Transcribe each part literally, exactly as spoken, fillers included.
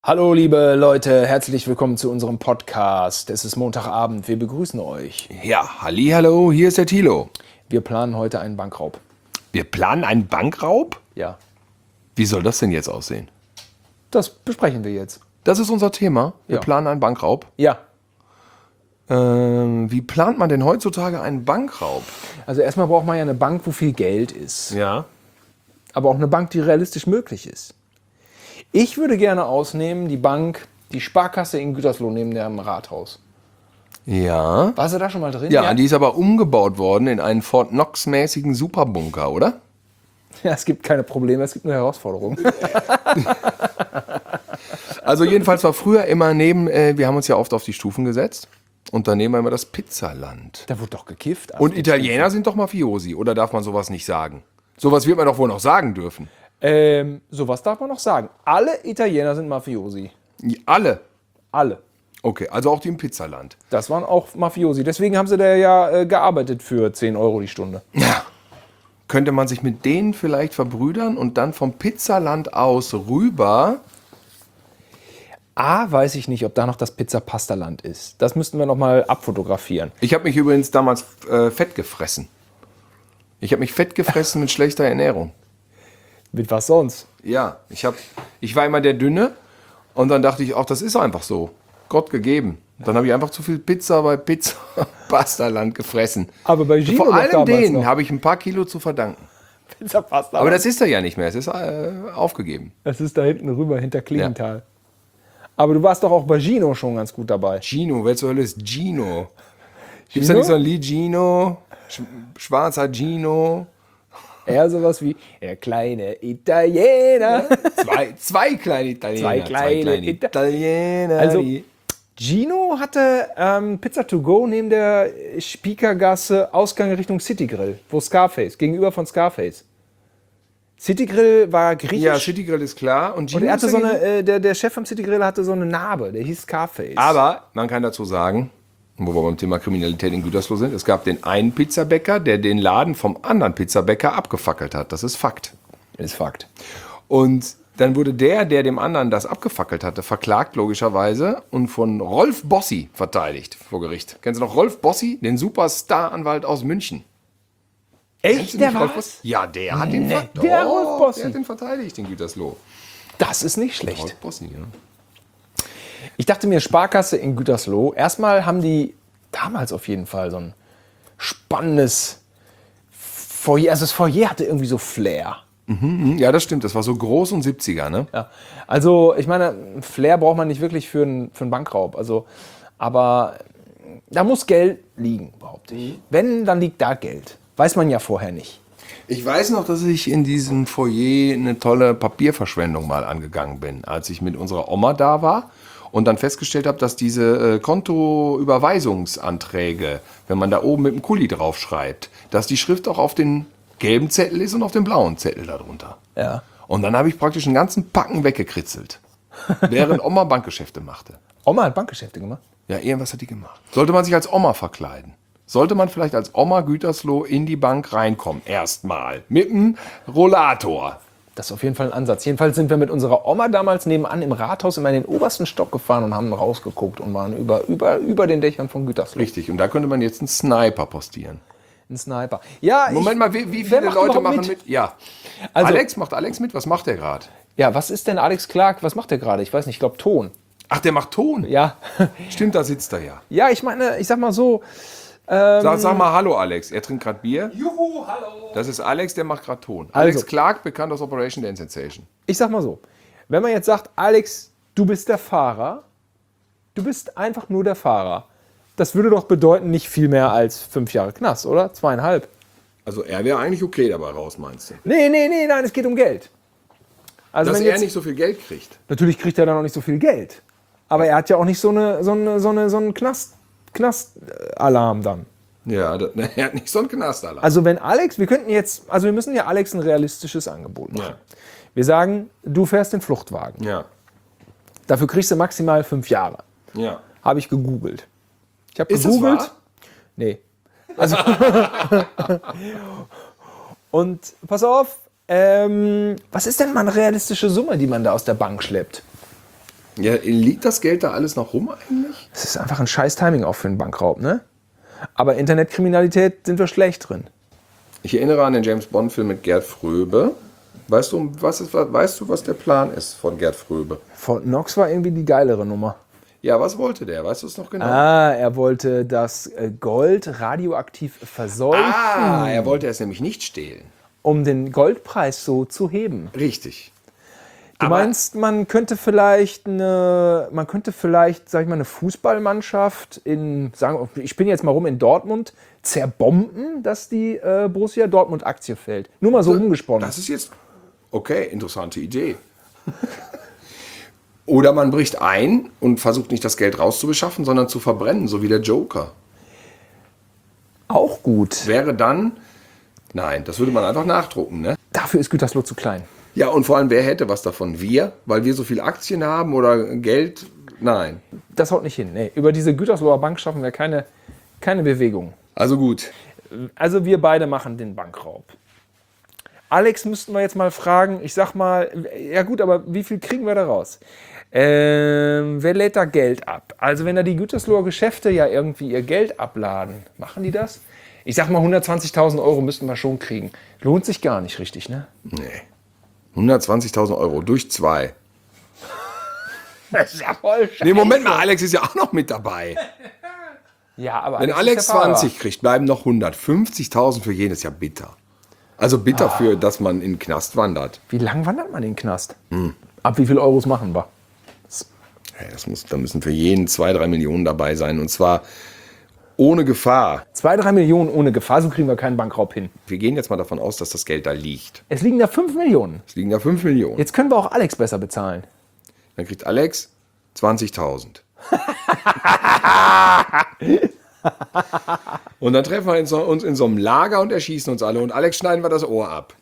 Hallo liebe Leute, herzlich willkommen zu unserem Podcast. Es ist Montagabend, wir begrüßen euch. Ja, hallihallo, hier ist der Thilo. Wir planen heute einen Bankraub. Wir planen einen Bankraub? Ja, Wie soll das denn jetzt aussehen? das besprechen wir jetzt. Das ist unser Thema. Wir Ja. planen einen Bankraub. Ja, Ähm, wie plant man denn heutzutage einen Bankraub? also erstmal braucht man ja eine Bank, wo viel Geld ist. Ja. Aber auch eine Bank, die realistisch möglich ist. Ich würde gerne ausnehmen die Bank, die Sparkasse in Gütersloh neben dem Rathaus. Ja. Warst du da schon mal drin? Ja, die ist aber umgebaut worden in einen Fort Knox-mäßigen Superbunker, oder? Ja, es gibt keine Probleme, es gibt nur Herausforderungen. Also jedenfalls war früher immer neben, äh, wir haben uns ja oft auf die Stufen gesetzt. Und daneben war immer das Pizzaland. Da wurde doch gekifft. Und Italiener sind doch Mafiosi, oder darf man sowas nicht sagen? Sowas wird man doch wohl noch sagen dürfen. Ähm, sowas darf man noch sagen. Alle Italiener sind Mafiosi. Alle. Alle. Okay, also auch die im Pizzaland. Das waren auch Mafiosi. Deswegen haben sie da ja äh, gearbeitet für zehn Euro die Stunde. Ja. Könnte man sich mit denen vielleicht verbrüdern und dann vom Pizzaland aus rüber? A, weiß ich nicht, ob da noch das Pizza-Pasta-Land ist. Das müssten wir noch mal abfotografieren. Ich habe mich übrigens damals äh, fett gefressen. Ich habe mich fett gefressen mit schlechter Ernährung. Mit was sonst? Ja, ich, hab, ich war immer der Dünne und dann dachte ich auch, das ist einfach so. Gott gegeben. Dann habe ich einfach zu viel Pizza bei Pizza-Pasta-Land gefressen. Aber bei Gino Vor doch allem damals denen noch. habe ich ein paar Kilo zu verdanken. Pizza-Pasta. Aber das ist er ja nicht mehr. Es ist äh, aufgegeben. das ist da hinten rüber, hinter Klingenthal. Aber du warst doch auch bei Gino schon ganz gut dabei. Gino, wer zur Hölle ist Gino? Gibt es Gino? da nicht so ein Lied Gino? Sch schwarzer Gino? Eher sowas wie der kleine Italiener. Zwei, zwei kleine Italiener. Zwei kleine Ita- Italiener. Also- die- Gino hatte ähm, Pizza to go neben der Spiekergasse, Ausgang Richtung City Grill, wo Scarface, gegenüber von Scarface. City Grill war griechisch. ja, City Grill ist klar. Und, Gino Und er hatte ist so dagegen- eine, äh, der, der Chef vom City Grill hatte so eine Narbe, der hieß Scarface. Aber man kann dazu sagen, wo wir beim Thema Kriminalität in Gütersloh sind, es gab den einen Pizzabäcker, der den Laden vom anderen Pizzabäcker abgefackelt hat. Das ist Fakt. ist Fakt. Und dann wurde der, der dem anderen das abgefackelt hatte, verklagt logischerweise und von Rolf Bossi verteidigt vor Gericht. Kennst du noch Rolf Bossi, den Superstar-Anwalt aus München? Kennst Echt, du der nicht Rolf war's? Bossi? Ja, der hat den Nee, verteidigt. der Rolf Bossi. Der hat den verteidigt in Gütersloh. Das ist nicht schlecht. Rolf Bossi, ja. Ich dachte mir, Sparkasse in Gütersloh, erstmal haben die damals auf jeden Fall so ein spannendes Foyer. Also das Foyer hatte irgendwie so Flair. Mhm, ja, das stimmt. Das war so groß und siebziger, ne? Ja. Also ich meine, Flair braucht man nicht wirklich für einen, für einen Bankraub. Also, aber da muss Geld liegen, behaupte ich. Wenn, dann liegt da Geld. Weiß man ja vorher nicht. Ich weiß noch, dass ich in diesem Foyer eine tolle Papierverschwendung mal angegangen bin, als ich mit unserer Oma da war und dann festgestellt habe, dass diese äh, Kontoüberweisungsanträge, wenn man da oben mit dem Kuli draufschreibt, dass die Schrift auch auf den gelben Zettel ist und auf dem blauen Zettel darunter. Ja. Und dann habe ich praktisch einen ganzen Packen weggekritzelt, während Oma Bankgeschäfte machte. Oma hat Bankgeschäfte gemacht. Ja, irgendwas hat die gemacht. Sollte man sich als Oma verkleiden? Sollte man vielleicht als Oma Gütersloh in die Bank reinkommen? Erstmal. Mit dem Rollator. Das ist auf jeden Fall ein Ansatz. Jedenfalls sind wir mit unserer Oma damals nebenan im Rathaus immer in den obersten Stock gefahren und haben rausgeguckt und waren über, über, über den Dächern von Gütersloh. Richtig. Und da könnte man jetzt einen Sniper postieren. Ein Sniper. Ja, Moment ich, mal, wie, wie wer viele macht Leute überhaupt machen mit? Ja. Also- Alex, macht Alex mit? Was macht der gerade? Ja, was ist denn Alex Clark? Was macht der gerade? Ich weiß nicht, ich glaube Ton. Ach, der macht Ton. Ja. Stimmt, da sitzt er ja. Ja, ich meine, ich sag mal so, Sag, sag mal Hallo, Alex. Er trinkt gerade Bier. Juhu, hallo. Das ist Alex, der macht gerade Ton. Alex Also. Clark, bekannt aus Operation Dance Sensation. Ich sag mal so, wenn man jetzt sagt, Alex, du bist der Fahrer, du bist einfach nur der Fahrer. Das würde doch bedeuten, nicht viel mehr als fünf Jahre Knast, oder? Zweieinhalb. Also er wäre eigentlich okay dabei raus, meinst du? Nee, nee, nee, nein, es geht um Geld. Also Dass wenn er jetzt, nicht so viel Geld kriegt. natürlich kriegt er dann auch nicht so viel Geld. Aber er hat ja auch nicht so, eine, so, eine, so, eine, so einen Knast, Knast-Alarm dann. Ja, das, er hat nicht so einen Knastalarm. Also wenn Alex, wir könnten jetzt, also wir müssen ja Alex ein realistisches Angebot machen. Ja. Wir sagen, du fährst den Fluchtwagen. Ja, Dafür kriegst du maximal fünf Jahre. ja. Habe ich gegoogelt. Ich habe Ist das gegoogelt. wahr? Nee. Also und pass auf, ähm, was ist denn mal eine realistische Summe, die man da aus der Bank schleppt? Ja, liegt das Geld da alles noch rum eigentlich? Das ist einfach ein scheiß Timing auch für einen Bankraub, ne? Aber Internetkriminalität sind wir schlecht drin. Ich erinnere an den James-Bond-Film mit Gerd Fröbe. Weißt du, was ist, weißt du, was der Plan ist von Gerd Fröbe? Fort Knox war irgendwie die geilere Nummer. Ja, was wollte der? Weißt du es noch genau? Ah, er wollte das äh, Gold radioaktiv verseuchen, Ah, er wollte es nämlich nicht stehlen. um den Goldpreis so zu heben. Richtig. Du Aber- meinst, man könnte vielleicht eine, man könnte vielleicht, sag ich mal, eine Fußballmannschaft in, sagen, ich bin jetzt mal rum in Dortmund, zerbomben, dass die äh, Borussia Dortmund Aktie fällt. Nur mal so rumgesponnen. Das ist jetzt, okay, interessante Idee. Oder man bricht ein und versucht nicht das Geld rauszubeschaffen, sondern zu verbrennen, so wie der Joker. Auch gut. Wäre dann, nein, das würde man einfach nachdrucken, ne? Dafür ist Gütersloh zu klein. Ja, und vor allem, wer hätte was davon? Wir? Weil wir so viel Aktien haben oder Geld? Nein. Das haut nicht hin. Nee, über diese Gütersloher Bank schaffen wir keine, keine Bewegung. Also gut. Also wir beide machen den Bankraub. Alex müssten wir jetzt mal fragen, ich sag mal, ja gut, aber wie viel kriegen wir da raus? Ähm, wer lädt da Geld ab? Also wenn da die Gütersloher Geschäfte ja irgendwie ihr Geld abladen, machen die das? Ich sag mal, hundertzwanzigtausend Euro müssten wir schon kriegen. Lohnt sich gar nicht richtig, ne? Nee. hundertzwanzigtausend Euro durch zwei. Das ist ja voll scheiße. Nee, Moment mal, Alex ist ja auch noch mit dabei. Ja, aber Wenn ist Alex der Fahrer. zwanzig kriegt, bleiben noch hundert. fünfzigtausend für jeden ist ja bitter. Also bitter für, dass man in den Knast wandert. Wie lang wandert man in den Knast? Ab wie viel Euros machen wir? Ja, das muss, da müssen für jeden zwei, drei Millionen dabei sein. Und zwar ohne Gefahr. Zwei, drei Millionen ohne Gefahr, so kriegen wir keinen Bankraub hin. Wir gehen jetzt mal davon aus, dass das Geld da liegt. Es liegen da fünf Millionen. Es liegen da fünf Millionen. Jetzt können wir auch Alex besser bezahlen. Dann kriegt Alex zwanzigtausend. Und dann treffen wir uns in, so, uns in so einem Lager und erschießen uns alle. Und Alex schneiden wir das Ohr ab.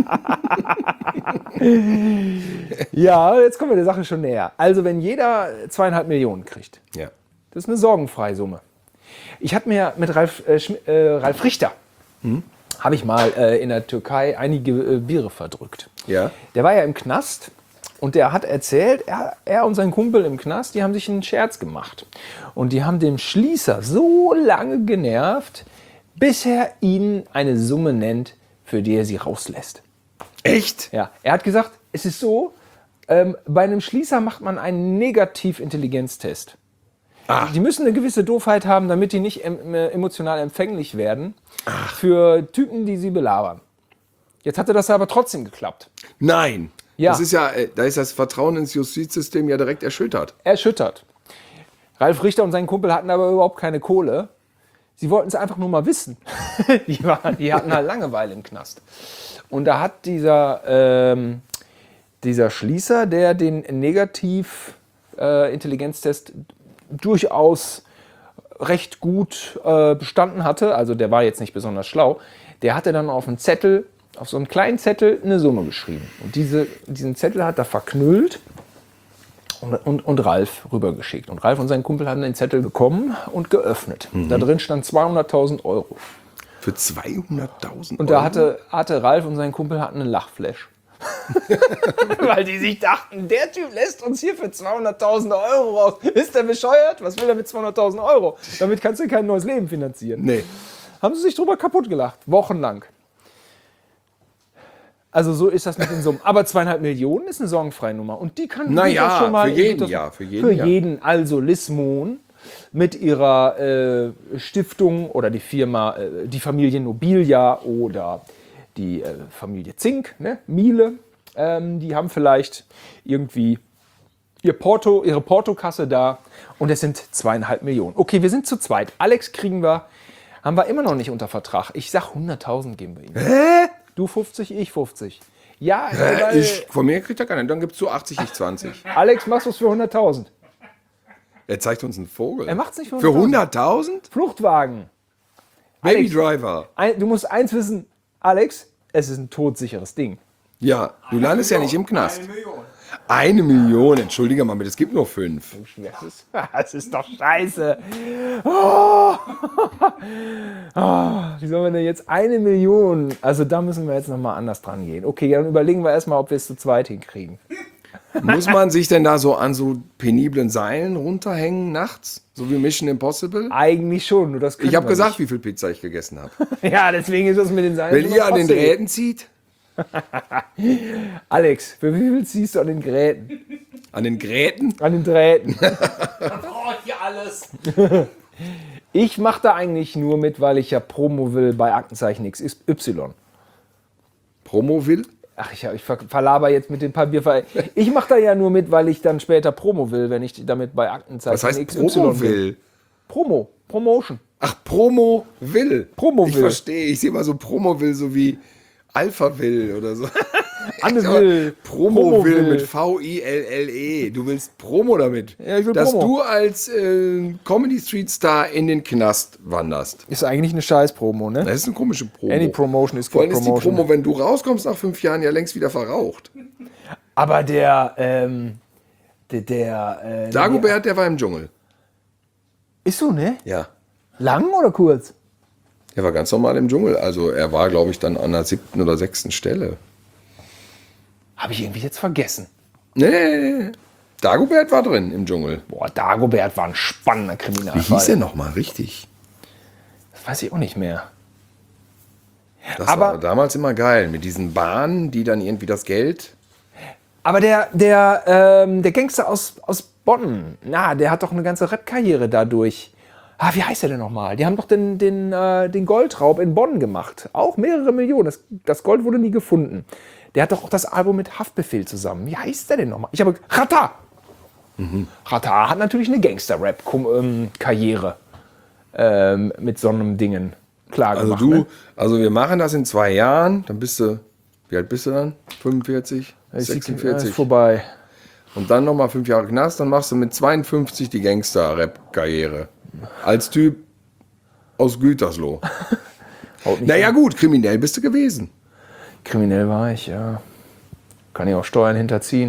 Ja, jetzt kommen wir der Sache schon näher. Also wenn jeder zweieinhalb Millionen kriegt, Ja. das ist eine sorgenfreie Summe. Ich hatte mir mit Ralf, äh, Schm- äh, Ralf Richter, habe ich mal äh, in der Türkei einige äh, Biere verdrückt. Ja. Der war ja im Knast und der hat erzählt, er, er und sein Kumpel im Knast, die haben sich einen Scherz gemacht. Und die haben dem Schließer so lange genervt, bis er ihnen eine Summe nennt, für die er sie rauslässt. Echt? Ja, er hat gesagt, es ist so, ähm, bei einem Schließer macht man einen Negativ-Intelligenztest. Ach. Die müssen eine gewisse Doofheit haben, damit die nicht em äh, emotional empfänglich werden für Typen, die sie belabern. Jetzt hatte das aber trotzdem geklappt. Nein. Ja. Das ist ja, äh, da ist das Vertrauen ins Justizsystem ja direkt erschüttert. Erschüttert. Ralf Richter und sein Kumpel hatten aber überhaupt keine Kohle. Sie wollten es einfach nur mal wissen. die, waren, die hatten halt Langeweile im Knast. Und da hat dieser, ähm, dieser Schließer, der den Negativ-Intelligenztest durchaus recht gut äh, bestanden hatte, also der war jetzt nicht besonders schlau, der hatte dann auf einen Zettel, auf so einen kleinen Zettel eine Summe geschrieben. Und diese, diesen Zettel hat er verknüllt und, und, und Ralf rübergeschickt. Und Ralf und sein Kumpel haben den Zettel bekommen und geöffnet. Da drin stand zweihunderttausend Euro. Für zweihunderttausend Und Euro? da hatte, hatte Ralf und sein Kumpel hatten einen Lachflash. Weil die sich dachten, der Typ lässt uns hier für zweihunderttausend Euro raus. Ist der bescheuert? Was will er mit zweihunderttausend Euro? Damit kannst du kein neues Leben finanzieren. Nee. Haben sie sich drüber kaputt gelacht. Wochenlang. Also so ist das mit den Summen. Aber zweieinhalb Millionen ist eine sorgenfreie Nummer. Und die kann Na durchaus ja, für jeden, ja, für jeden, Für ja. jeden. Also Liz Mohn mit ihrer äh, Stiftung oder die Firma, äh, die Familie Nobilia oder die äh, Familie Zink, ne? Miele, ähm, die haben vielleicht irgendwie ihr Porto, ihre Portokasse da und es sind zweieinhalb Millionen. Okay, wir sind zu zweit. Alex kriegen wir, haben wir immer noch nicht unter Vertrag. Ich sag hunderttausend geben wir ihm. Hä? Du fünfzig, ich fünfzig. Ja, Äh, weil ich, von mir kriegt er keinen. Dann gibst du achtzig, ich zwanzig. Alex machst du es für hunderttausend. Er zeigt uns einen Vogel. Er macht's nicht für Für hunderttausend? Fluchtwagen. Baby Alex. Driver. Ein, du musst eins wissen, Alex, es ist ein todsicheres Ding. Ja, du landest ja nicht im Knast. Eine Million. Eine Million, entschuldige mal, es gibt nur fünf. Das ist, das ist doch scheiße. Oh. Oh, wie sollen wir denn jetzt eine Million? Also da müssen wir jetzt nochmal anders dran gehen. Okay, dann überlegen wir erstmal, ob wir es zu zweit hinkriegen. Muss man sich denn da so an so peniblen Seilen runterhängen nachts? So wie Mission Impossible? Eigentlich schon, nur das können Ich habe wir gesagt, wie viel Pizza ich gegessen habe. nicht. Ja, deswegen ist das mit den Seilen. Wenn immer ihr an den possible. Drähten zieht, Alex, für wie viel ziehst du an den Gräten? an den Gräten, An den Drähten. Oh, hier alles. Ich mache da eigentlich nur mit, weil ich ja Promo will bei Aktenzeichen X Y. Promo will. Ach, ich, ich ver verlaber jetzt mit den Papier. Ich mache da ja nur mit, weil ich dann später Promo will, wenn ich damit bei Aktenzeichen Was heißt X Y Promo bin. will? Promo, Promotion. Ach, Promo will. Promo Ich will. verstehe. Ich sehe mal so Promo will, so wie Alpha will oder so. Anne will. Promo, Promo will, will. mit V I L L E. Du willst Promo damit. Ja, ich will Dass Promo. du als äh, Comedy Street Star in den Knast wanderst. Ist eigentlich eine Scheiß-Promo, ne? Das ist eine komische Promo. Any Promotion is Vor good allem ist die Promotion. Promo, wenn du rauskommst nach fünf Jahren, ja längst wieder verraucht. Aber der, ähm, der, der, äh, Dagobert, der war im Dschungel. ist so, ne? Ja. Lang oder kurz? Er war ganz normal im Dschungel. Also er war, glaube ich, dann an der siebten oder sechsten Stelle. Habe ich irgendwie jetzt vergessen. Nee, nee, nee. Dagobert war drin im Dschungel. Boah, Dagobert war ein spannender Wie Kriminalfall. hieß er nochmal richtig? Das weiß ich auch nicht mehr. Das Aber- war damals immer geil. Mit diesen Bahnen, die dann irgendwie das Geld... Aber der, der, ähm, der Gangster aus, aus Bonn, na, der hat doch eine ganze Rap-Karriere dadurch. Ah, wie heißt der denn nochmal? Die haben doch den, den, äh, den Goldraub in Bonn gemacht. Auch mehrere Millionen. Das, das Gold wurde nie gefunden. Der hat doch auch das Album mit Haftbefehl zusammen. Wie heißt der denn nochmal? Ich habe... Rata! Mhm. Rata hat natürlich eine Gangster-Rap-Karriere ähm, mit so einem Dingen klar Also gemacht. du, Ne? also wir machen das in zwei Jahren. Dann bist du... Wie alt bist du dann? fünfundvierzig? Ist sechsundvierzig? vorbei. Und dann nochmal fünf Jahre Knast. Dann machst du mit zweiundfünfzig die Gangster-Rap-Karriere. Als Typ aus Gütersloh. Haut nicht Naja gut, kriminell bist du gewesen. Kriminell war ich, ja. Kann ich auch Steuern hinterziehen.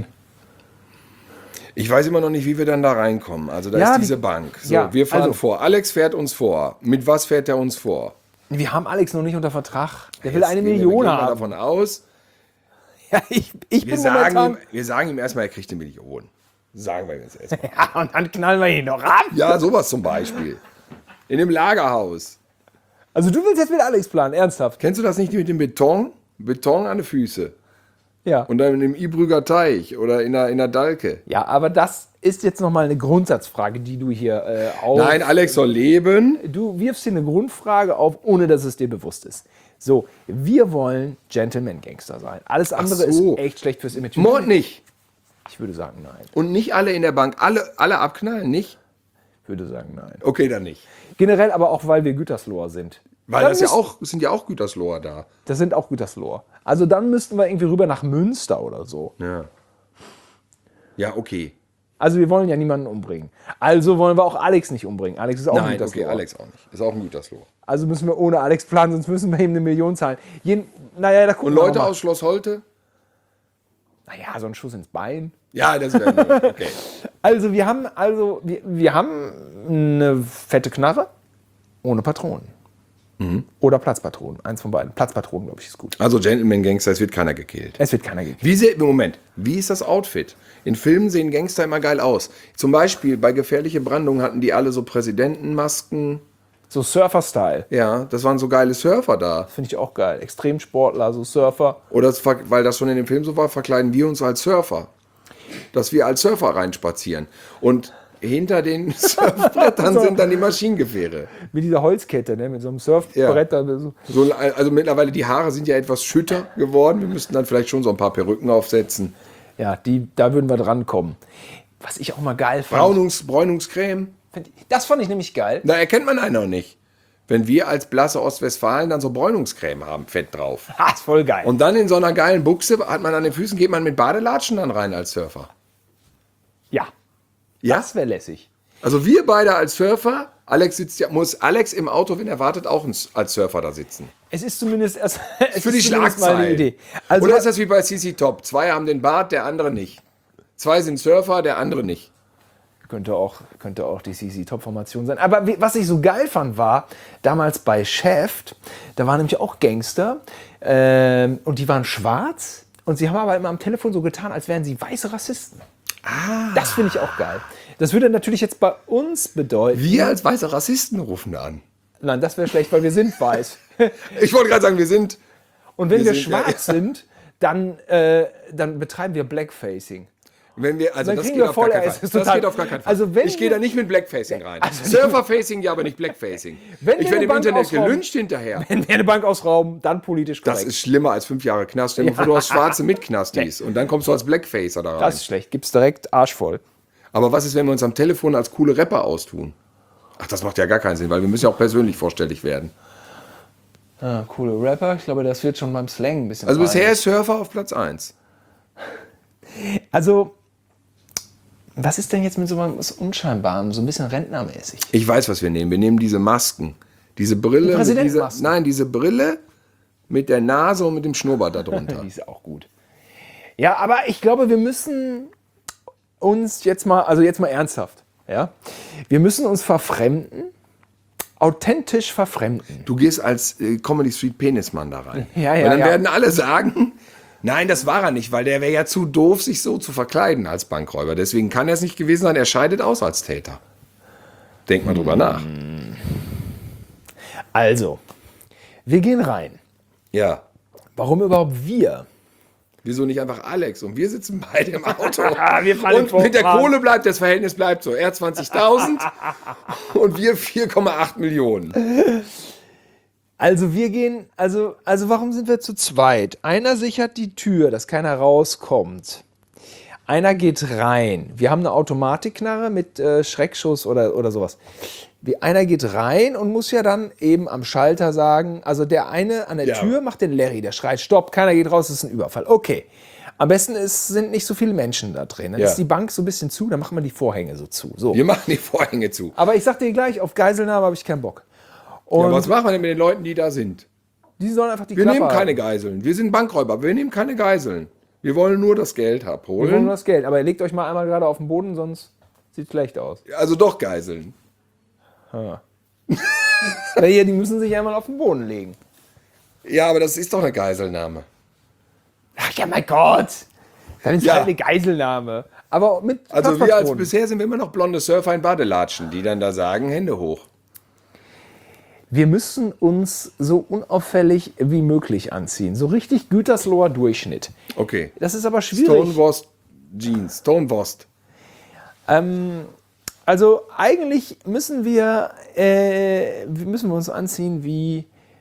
Ich weiß immer noch nicht, wie wir dann da reinkommen. Also da Ja, ist die- diese Bank. So, ja, wir fahren also- vor. Alex fährt uns vor. Mit was fährt er uns vor? Wir haben Alex noch nicht unter Vertrag. Der will Jetzt eine gehen wir- Million gehen wir haben. davon aus. Ja, ich, ich Wir bin sagen, momentan... ihm, wir sagen ihm erstmal, er kriegt eine Million. Sagen wir ihm jetzt erstmal. Ja, und dann knallen wir ihn noch ab. Ja, sowas zum Beispiel. In dem Lagerhaus. Also du willst jetzt mit Alex planen, ernsthaft? Kennst du das nicht mit dem Beton? Beton an den Füßen. Ja. Und dann in dem Ibrüger Teich oder in der, in der Dalke. Ja, aber das ist jetzt nochmal eine Grundsatzfrage, die du hier äh, auf... Nein, Alex soll leben. Du wirfst hier eine Grundfrage auf, ohne dass es dir bewusst ist. So, wir wollen Gentleman-Gangster sein. Alles andere so. ist echt schlecht fürs Image. Mord nicht. Ich würde sagen, nein. Und nicht alle in der Bank. Alle, alle abknallen, nicht? Ich würde sagen, nein. Okay, dann nicht. Generell aber auch, weil wir Gütersloher sind. Weil Dann das ja müssen- auch, sind ja auch Gütersloher da. Das sind auch Gütersloher. Also dann müssten wir irgendwie rüber nach Münster oder so. Ja. Ja, okay. Also wir wollen ja niemanden umbringen. Also wollen wir auch Alex nicht umbringen. Alex ist auch ein Nein, Gütersloher. okay, Alex auch nicht. Ist auch ein Gütersloher. Also müssen wir ohne Alex planen, sonst müssen wir ihm eine Million zahlen. Jeden, naja, da gucken Und wir Leute noch mal. aus Schloss Holte? Naja, so ein Schuss ins Bein. Ja, das wäre okay. Also wir haben also wir, wir haben eine fette Knarre ohne Patronen. Mhm. Oder Platzpatronen. Eins von beiden. Platzpatronen, glaube ich, ist gut. Also Gentleman Gangster, es wird keiner gekillt. Es wird keiner gekillt. Wie se- Moment, wie ist das Outfit? In Filmen sehen Gangster immer geil aus. Zum Beispiel bei Gefährliche Brandung hatten die alle so Präsidentenmasken. So Surfer-Style. Ja, das waren so geile Surfer da. Finde ich auch geil. Extremsportler, so Surfer. Oder das, ver- weil das schon in dem Film so war, verkleiden wir uns als Surfer. Dass wir als Surfer reinspazieren. Und hinter den Surfbrettern So. sind dann die Maschinengewehre. Mit dieser Holzkette, ne? Mit so einem Surfbrett. da So. So, also mittlerweile, die Haare sind ja etwas schütter geworden. Wir müssten dann vielleicht schon so ein paar Perücken aufsetzen. Ja, die, da würden wir dran kommen. Was ich auch mal geil fand. Braunungs, Bräunungscreme. Find ich- Das fand ich nämlich geil. Da erkennt man einen noch nicht. Wenn wir als blasse Ostwestfalen dann so Bräunungscreme haben, Fett drauf. Ah, ist voll geil. Und dann in so einer geilen Buchse hat man an den Füßen, geht man mit Badelatschen dann rein als Surfer. ja, Ja? das wäre lässig. Also wir beide als Surfer, Alex sitzt ja, muss Alex im Auto, wenn er wartet, auch als Surfer da sitzen. Es ist zumindest erst es Für die ist zumindest mal eine Schlagzeilen. Idee. Also, Oder ist das wie bei C C Top? Zwei haben den Bart, der andere nicht. Zwei sind Surfer, der andere nicht. Könnte auch, könnte auch die C C-Top-Formation sein. Aber wie- was ich so geil fand, war, damals bei Shaft, da waren nämlich auch Gangster ähm, und die waren schwarz Und sie haben aber immer am Telefon so getan, als wären sie weiße Rassisten. Ah. Das finde ich auch geil. Das würde natürlich jetzt bei uns bedeuten... Wir als weiße Rassisten rufen an. Nein, das wäre schlecht, weil wir sind weiß. Ich wollte gerade sagen, wir sind... Und wenn wir, Wir wir sind- schwarz ja, ja. sind, dann, äh, dann betreiben wir Blackfacing. Wenn wir, also Dann das kriegen geht, wir auf voll- gar keinen es Fall. ist das total- geht auf gar keinen Fall. Also wenn ich gehe wir- da nicht mit Blackfacing rein. Also- Surferfacing, ja, aber nicht Blackfacing. Wenn wir ich eine werde im Bank Internet ausrauben- gelünscht hinterher. Wenn wir eine Bank ausrauben, dann politisch korrekt. Das ist schlimmer als fünf Jahre Knast. Stell dir vor, du hast Schwarze mit Knastis und dann kommst du als Blackfacer da rein. Das ist schlecht. Gibt's direkt arschvoll. Aber was ist, wenn wir uns am Telefon als coole Rapper austun? Ach, das macht ja gar keinen Sinn, weil wir müssen ja auch persönlich vorstellig werden. Ah, coole Rapper. Ich glaube, das wird schon beim Slang ein bisschen Also bisher rein. ist Surfer auf Platz eins. Also, was ist denn jetzt mit so was Unscheinbarem, so ein bisschen rentnermäßig? Ich weiß, was wir nehmen. Wir nehmen diese Masken. Diese Brille. Die mit dieser, Präsidentenmasken. nein, diese Brille mit der Nase und mit dem Schnurrbart darunter. Die ist auch gut. Ja, aber ich glaube, wir müssen uns jetzt mal, also jetzt mal ernsthaft, ja, wir müssen uns verfremden, authentisch verfremden. Du gehst als äh, Comedy Street Penismann da rein. Ja, ja, Und dann ja. werden alle sagen, nein, das war er nicht, weil der wäre ja zu doof, sich so zu verkleiden als Bankräuber. Deswegen kann er es nicht gewesen sein, er scheidet aus als Täter. Denk mal drüber nach. Also, wir gehen rein. Ja. Warum überhaupt wir? Wieso nicht einfach Alex? Und wir sitzen beide im Auto. Wir fallen und vor- mit der fahren. Kohle bleibt, das Verhältnis bleibt so. Er zwanzigtausend und wir vier Komma acht Millionen. Also wir gehen, also, also warum sind wir zu zweit? Einer sichert die Tür, dass keiner rauskommt. Einer geht rein. Wir haben eine Automatikknarre mit äh, Schreckschuss oder, oder sowas. Wie, einer geht rein und muss ja dann eben am Schalter sagen, also der eine an der Ja. Tür macht den Larry, der schreit, stopp, keiner geht raus, das ist ein Überfall. Okay. Am besten ist, sind nicht so viele Menschen da drin. Dann Ja. ist die Bank so ein bisschen zu, dann machen wir die Vorhänge so zu. So. Wir machen die Vorhänge zu. Aber ich sag dir gleich, auf Geiselnahme habe ich keinen Bock. Und Ja, was machen wir denn mit den Leuten, die da sind? die sollen einfach die Wir Klappe nehmen keine halten. Geiseln. Wir sind Bankräuber. Wir nehmen keine Geiseln. Wir wollen nur das Geld Wir wollen abholen. nur das Geld. Aber ihr legt euch mal einmal gerade auf den Boden, sonst sieht schlecht aus. Also doch Geiseln. Na hier, die müssen sich einmal auf den Boden legen. Ja, aber das ist doch eine Geiselnahme. Ach ja, mein Gott. Dann ist Ja. halt eine Geiselnahme. Aber mit Also wir als Kraftpatronen. bisher sind wir immer noch blonde Surfer in Badelatschen, die dann da sagen, Hände hoch. Wir müssen uns so unauffällig wie möglich anziehen. So richtig Gütersloher Durchschnitt. Okay. Das ist aber schwierig. Stonewurst Jeans. Stonewurst. Ähm, also eigentlich müssen wir, äh, müssen wir uns anziehen wie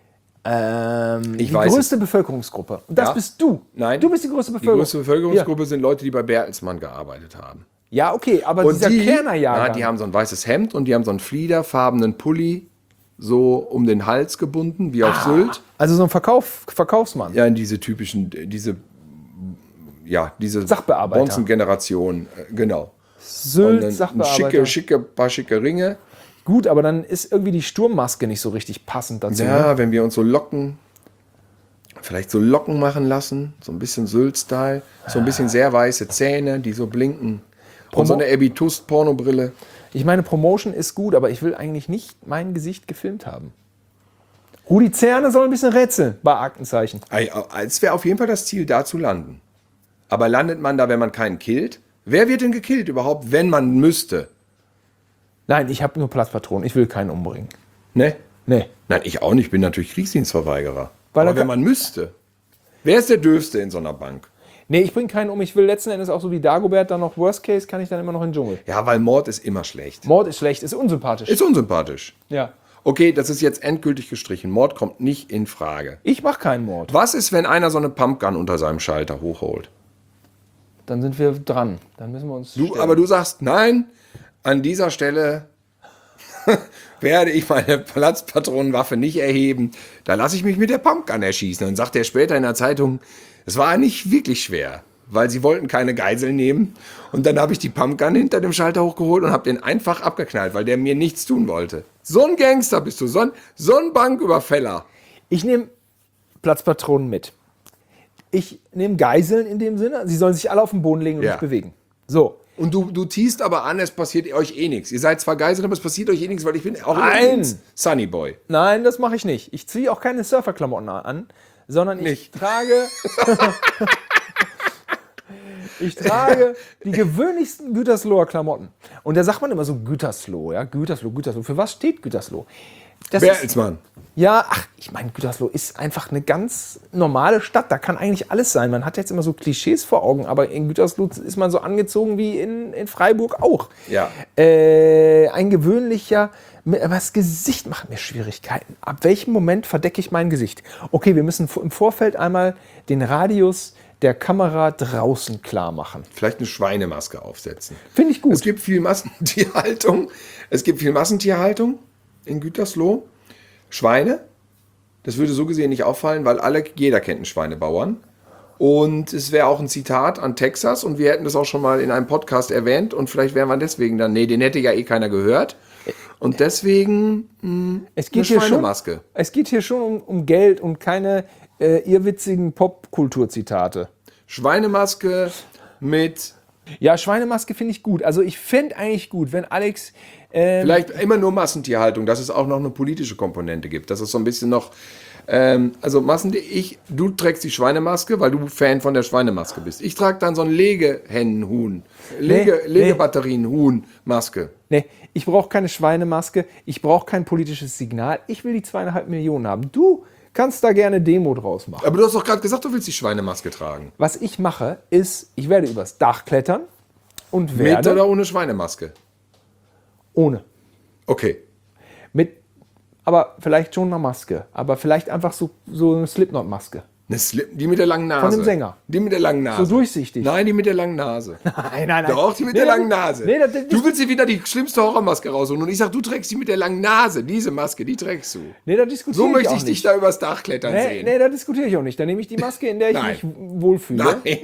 ähm, Ich die weiß größte Bevölkerungsgruppe. Und das Ja. bist du. Nein. Du bist die größte Die Bevölkerung. größte Bevölkerungsgruppe sind Leute, die bei Bertelsmann gearbeitet haben. Ja, okay, aber Und dieser die, Kernerjahrgang. na, die haben so ein weißes Hemd und die haben so einen fliederfarbenen Pulli so um den Hals gebunden, wie auf Sylt. also so ein Verkauf, Verkaufsmann. Ja, in diese typischen, diese, ja, diese Sachbearbeiter. Bonzen-Generation, äh, genau. Sylt, Und dann ein Sachbearbeiter. schicke, schicke, paar schicke Ringe. Gut, aber dann ist irgendwie die Sturmmaske nicht so richtig passend dazu. ne? Ja, wenn wir uns so Locken, vielleicht so Locken machen lassen, so ein bisschen Sylt-Style, so ein bisschen sehr weiße Zähne, die so blinken. Und so eine Abby Tust-Pornobrille. Ich meine, Promotion ist gut, aber ich will eigentlich nicht mein Gesicht gefilmt haben. Rudi Zerne soll ein bisschen rätseln bei Aktenzeichen. Es wäre auf jeden Fall das Ziel, da zu landen. Aber landet man da, wenn man keinen killt? Wer wird denn gekillt überhaupt, wenn man müsste? Nein, ich habe nur Platzpatronen. Ich will keinen umbringen. Ne? Nee. Nein, ich auch nicht. Ich bin natürlich Kriegsdienstverweigerer. Weil Aber er wenn man müsste. Wer ist der Dürfste in so einer Bank? Nee, ich bringe keinen um. Ich will letzten Endes auch so wie Dagobert dann noch Worst Case, kann ich dann immer noch in den Dschungel. Ja, weil Mord ist immer schlecht. Mord ist schlecht, ist unsympathisch. Ist unsympathisch. ja. Okay, das ist jetzt endgültig gestrichen. Mord kommt nicht in Frage. Ich mache keinen Mord. Was ist, wenn einer so eine Pumpgun unter seinem Schalter hochholt? Dann sind wir dran. Dann müssen wir uns. Du, stellen. aber du sagst, nein, an dieser Stelle werde ich meine Platzpatronenwaffe nicht erheben. Da lasse ich mich mit der Pumpgun erschießen. Dann sagt er später in der Zeitung, es war nicht wirklich schwer, weil sie wollten keine Geisel nehmen. Und dann habe ich die Pumpgun hinter dem Schalter hochgeholt und habe den einfach abgeknallt, weil der mir nichts tun wollte. So ein Gangster bist du, so ein, so ein Banküberfäller. Ich nehme Platzpatronen mit. Ich nehme Geiseln in dem Sinne. Sie sollen sich alle auf den Boden legen und Ja. nicht bewegen. So. Und du, du ziehst aber an, es passiert euch eh nichts. Ihr seid zwar Geiseln, aber es passiert euch eh nichts, weil ich bin auch Nein. ein Sunny Boy. Nein, das mache ich nicht. Ich ziehe auch keine Surferklamotten an, sondern ich Nicht. trage. Ich trage die gewöhnlichsten Gütersloher Klamotten. Und da sagt man immer so Gütersloh, ja, Gütersloh, Gütersloh. Für was steht Gütersloh? Das ist, Bertelsmann. ja, ach, ich meine, Gütersloh ist einfach eine ganz normale Stadt. Da kann eigentlich alles sein. Man hat jetzt immer so Klischees vor Augen, aber in Gütersloh ist man so angezogen wie in, in Freiburg auch. Ja. Äh, ein gewöhnlicher, aber das Gesicht macht mir Schwierigkeiten. Ab welchem Moment verdecke ich mein Gesicht? Okay, wir müssen im Vorfeld einmal den Radius der Kamera draußen klar machen. Vielleicht eine Schweinemaske aufsetzen. Finde ich gut. Es gibt viel Massentierhaltung. Es gibt viel Massentierhaltung in Gütersloh. Schweine. Das würde so gesehen nicht auffallen, weil alle, jeder kennt einen Schweinebauern. Und es wäre auch ein Zitat an Texas und wir hätten das auch schon mal in einem Podcast erwähnt und vielleicht wären wir deswegen dann, nee, den hätte ja eh keiner gehört. Und deswegen mh, Es eine geht, hier schon, Schweinemaske. es geht hier schon um, um Geld und keine äh, irrwitzigen Popkulturzitate. Schweinemaske mit Ja, Schweinemaske finde ich gut. Also ich fände eigentlich gut, wenn Alex... Ähm, vielleicht immer nur Massentierhaltung, dass es auch noch eine politische Komponente gibt. Dass es so ein bisschen noch... Ähm, also Massentier, ich, du trägst die Schweinemaske, weil du Fan von der Schweinemaske bist. Ich trage dann so ein Legehennenhuhn, Lege, Nee, Legebatterien-Huhn-Maske. Nee, ich brauche keine Schweinemaske, ich brauche kein politisches Signal, ich will die zweieinhalb Millionen haben. Du kannst da gerne Demo draus machen. Aber du hast doch gerade gesagt, du willst die Schweinemaske tragen. Was ich mache, ist, ich werde übers Dach klettern und Mit werde... oder ohne Schweinemaske? Ohne. Okay. Mit, aber vielleicht schon eine Maske, aber vielleicht einfach so, so eine Slipknot-Maske. Eine Slip, die mit der langen Nase. Von dem Sänger. Die mit der langen Nase. So durchsichtig. Nein, die mit der langen Nase. Nein, nein, nein. Doch, die mit Nee, der das- langen Nase. Nee, das, das, Du willst dir wieder die schlimmste Horrormaske rausholen und ich sag, du trägst die mit der langen Nase. Diese Maske, die trägst du. nee, das diskutiere So ich möchte auch ich nicht. dich da übers Dach klettern Nee, sehen. nee, da diskutiere ich auch nicht. Dann nehme ich die Maske, in der ich Nein. mich wohlfühle. Nein.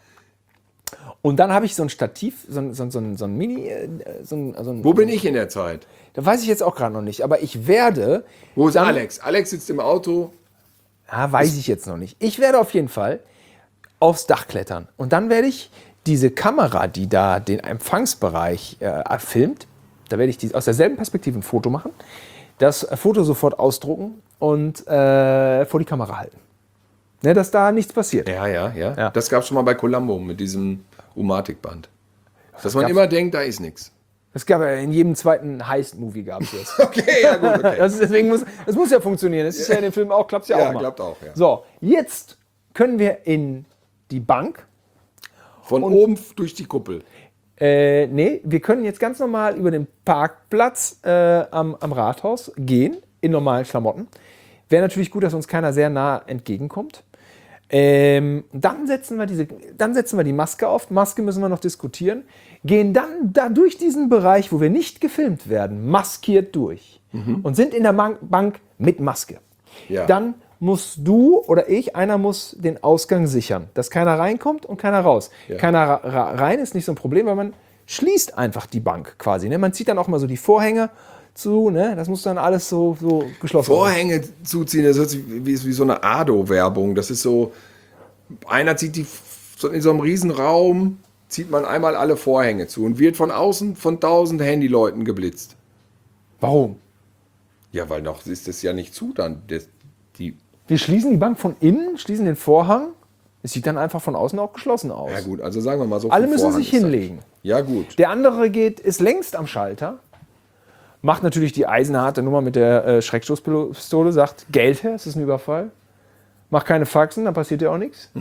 Und dann habe ich so ein Stativ, so ein, so ein, so ein, so ein Mini, äh, so ein, so ein, Wo bin ich in der Zeit? Da weiß ich jetzt auch gerade noch nicht, aber ich werde... Wo ist dann, Alex? Alex sitzt im Auto. Ja, weiß ich jetzt noch nicht. Ich werde auf jeden Fall aufs Dach klettern. Und dann werde ich diese Kamera, die da den Empfangsbereich äh, filmt, da werde ich die, aus derselben Perspektive ein Foto machen, das Foto sofort ausdrucken und äh, vor die Kamera halten. Ne, dass da nichts passiert. Ja, ja, ja. Ja. Das gab es schon mal bei Columbo mit diesem Umatic-Band. Dass man gab's- immer denkt, da ist nichts. Das gab ja in jedem zweiten Heist-Movie gab es das. Okay, ja gut, okay. Das ist, deswegen muss, das muss ja funktionieren. Das ist ja in dem Film auch, klappt ja, Ja, auch mal. klappt auch, ja. So, jetzt können wir in die Bank. Von oben durch die Kuppel. Äh, nee, wir können jetzt ganz normal über den Parkplatz äh, am, am Rathaus gehen, in normalen Klamotten. Wäre natürlich gut, dass uns keiner sehr nah entgegenkommt. Ähm, dann, setzen wir diese, dann setzen wir die Maske auf. Maske müssen wir noch diskutieren. Gehen dann da durch diesen Bereich, wo wir nicht gefilmt werden, maskiert durch. Und sind in der Man- Bank mit Maske. Ja. Dann musst du oder ich, einer muss den Ausgang sichern, dass keiner reinkommt und keiner raus. Ja. Keiner ra- ra- rein ist nicht so ein Problem, weil man schließt einfach die Bank quasi. Ne? Man zieht dann auch mal so die Vorhänge zu, ne? Das muss dann alles so, so geschlossen werden. Vorhänge zuziehen, das hört sich wie, wie so eine Ado-Werbung. Das ist so, einer zieht die so in so einem Riesenraum, zieht man einmal alle Vorhänge zu und wird von außen von tausend Handyleuten geblitzt. Warum? Ja, weil noch ist das ja nicht zu dann. Das, die, Wir schließen die Bank von innen, schließen den Vorhang. Es sieht dann einfach von außen auch geschlossen aus. ja gut, also sagen wir mal so. Alle viel müssen Vorhang sich ist da. hinlegen. Ja gut. Der andere geht, ist längst am Schalter, macht natürlich die eisenharte Nummer mit der äh, Schreckstoßpistole, sagt Geld her, es ist ein Überfall. Macht keine Faxen, dann passiert ja auch nichts.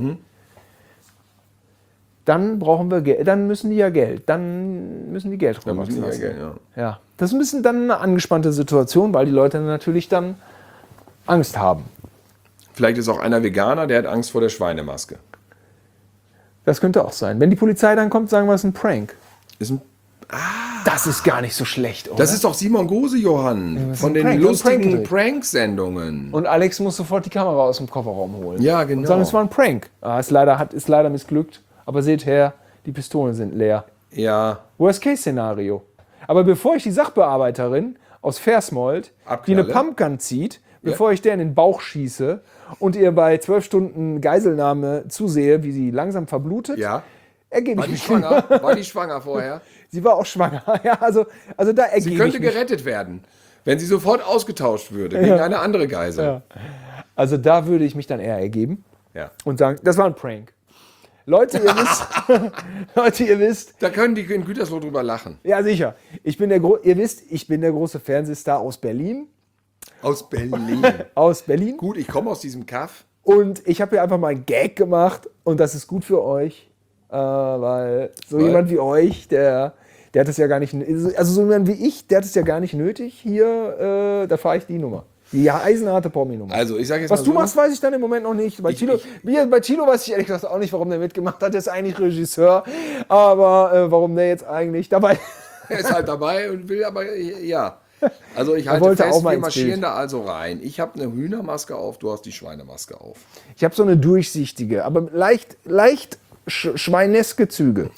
Dann brauchen wir Geld, dann müssen die ja Geld, dann müssen die Geld Da müssen die ja rüberlassen. gehen, ja. Ja, das ist ein bisschen dann eine angespannte Situation, weil die Leute natürlich dann Angst haben. Vielleicht ist auch einer Veganer, der hat Angst vor der Schweinemaske. Das könnte auch sein. Wenn die Polizei dann kommt, sagen wir, es ist ein Prank. Ist ein, Das ist gar nicht so schlecht, oder? das ist doch Simon Gose, Johann, ist von ein den Prank, lustigen ein Prank-Trick. Prank-Sendungen. Und Alex muss sofort die Kamera aus dem Kofferraum holen. Ja, genau. Und sagen, es war ein Prank. Ah, ist, leider, hat, ist leider missglückt. Aber seht her, die Pistolen sind leer. Ja, Worst-Case-Szenario. Aber bevor ich die Sachbearbeiterin aus Versmold, die eine Abknalle. Pumpgun zieht, bevor ich der in den Bauch schieße und ihr bei zwölf Stunden Geiselnahme zusehe, wie sie langsam verblutet, ja. ergebe War ich die mich. schwanger? War die schwanger vorher? Sie war auch schwanger. Ja, also, also da Sie ergebe könnte ich mich. gerettet werden, wenn sie sofort ausgetauscht würde gegen eine andere Geisel. Ja. Also da würde ich mich dann eher ergeben Ja. und sagen, das war ein Prank. Leute, ihr wisst, Leute, ihr wisst, Da können die in Gütersloh drüber lachen. ja sicher, ich bin der, Gro ihr wisst, ich bin der große Fernsehstar aus Berlin, Aus Berlin. aus Berlin. Gut, ich komme aus diesem Kaff. Und ich habe hier einfach mal einen Gag gemacht und das ist gut für euch, äh, weil so Weil? jemand wie euch, der, der hat es ja gar nicht, also so jemand wie ich, der hat es ja gar nicht nötig hier, äh, da fahre ich die Nummer. Die eisenharte Promi-Nummer. Also, ich sage jetzt Was mal du so, machst, weiß ich dann im Moment noch nicht. Bei Chilo, bei Chilo weiß ich ehrlich gesagt auch nicht, warum der mitgemacht hat. Der ist eigentlich Regisseur, aber äh, warum der jetzt eigentlich dabei er ist halt dabei und will aber, ja. Also ich halte wollte fest, auch mal wir ins marschieren Bild. da also rein. Ich habe eine Hühnermaske auf, du hast die Schweinemaske auf. Ich habe so eine durchsichtige, aber leicht, leicht sch schweineske Züge.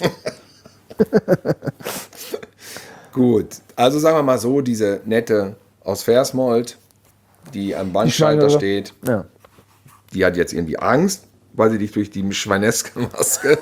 Gut, also sagen wir mal so, diese nette aus Versmold, die am Bandschalter Schwangere. steht, Ja. die hat jetzt irgendwie Angst, weil sie dich durch die schweineske Maske